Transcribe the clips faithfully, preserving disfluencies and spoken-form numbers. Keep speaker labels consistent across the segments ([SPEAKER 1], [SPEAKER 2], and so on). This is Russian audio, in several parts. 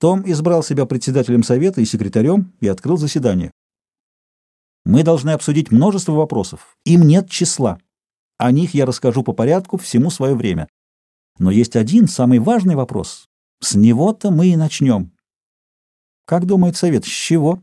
[SPEAKER 1] Том избрал себя председателем совета и секретарем и открыл заседание. Мы должны обсудить множество вопросов. Им нет числа. О них я расскажу по порядку, всему свое время. Но есть один, самый важный вопрос. С него-то мы и начнем. Как думает совет, с чего?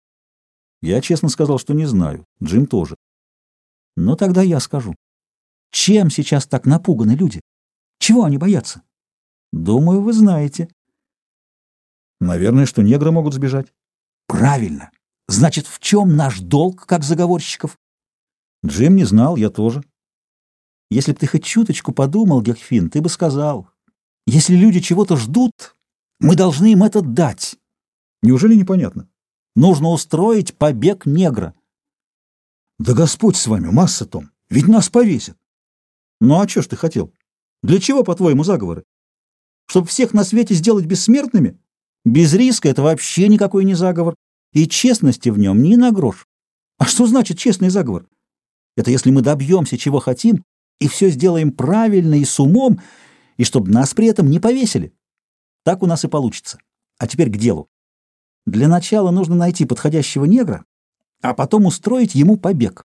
[SPEAKER 1] Я честно сказал, что не знаю. Джим тоже. Но тогда я скажу. Чем сейчас так напуганы люди? Чего они боятся? Думаю, вы знаете. Наверное, что негры могут сбежать. Правильно. Значит, в чем наш долг, как заговорщиков? Джим не знал, я тоже. Если б ты хоть чуточку подумал, Гекфин, ты бы сказал, если люди чего-то ждут, мы должны им это дать. Неужели непонятно? Нужно устроить побег негра. Да Господь с вами, масса, Том, ведь нас повесят. Ну а что ж ты хотел? Для чего, по-твоему, заговоры? Чтобы всех на свете сделать бессмертными? Без риска это вообще никакой не заговор. И честности в нем ни на грош. А что значит честный заговор? Это если мы добьемся, чего хотим, и все сделаем правильно и с умом, и чтобы нас при этом не повесили. Так у нас и получится. А теперь к делу. Для начала нужно найти подходящего негра, а потом устроить ему побег.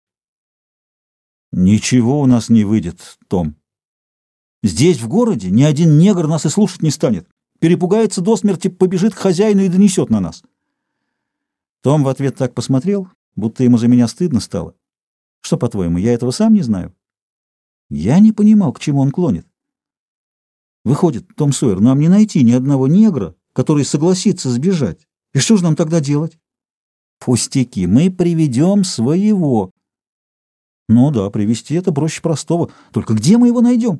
[SPEAKER 1] Ничего у нас не выйдет, Том. Здесь, в городе, ни один негр нас и слушать не станет. Перепугается до смерти, побежит к хозяину и донесет на нас. Том в ответ так посмотрел, будто ему за меня стыдно стало. Что, по-твоему, я этого сам не знаю? Я не понимал, к чему он клонит. Выходит, Том Сойер, нам не найти ни одного негра, который согласится сбежать. И что же нам тогда делать? Пустяки, мы приведем своего. Ну да, привести это проще простого. Только где мы его найдем?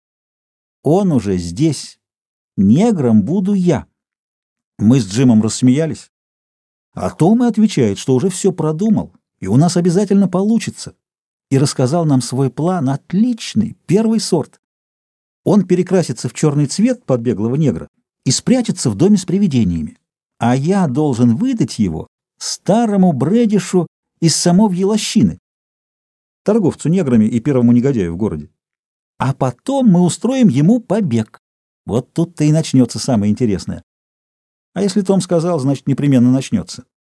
[SPEAKER 1] Он уже здесь. Негром буду я. Мы с Джимом рассмеялись. А Том и отвечает, что уже все продумал, и у нас обязательно получится. И рассказал нам свой план отличный, первый сорт. Он перекрасится в черный цвет под беглого негра и спрячется в доме с привидениями. А я должен выдать его старому Брэдишу из самовьей лощины, торговцу неграми и первому негодяю в городе. А потом мы устроим ему побег. Вот тут-то и начнется самое интересное. А если Том сказал, значит, непременно начнется.